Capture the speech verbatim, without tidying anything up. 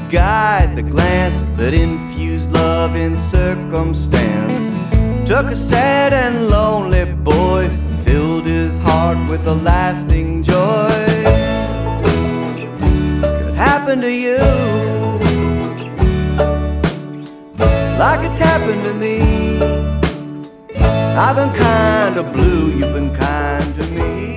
guide, the glance that infused love in circumstance, took a sad and lonely boy, filled his heart with a lasting joy. Could happen to you like it's happened to me. I've been kind of blue, you've been kind to me.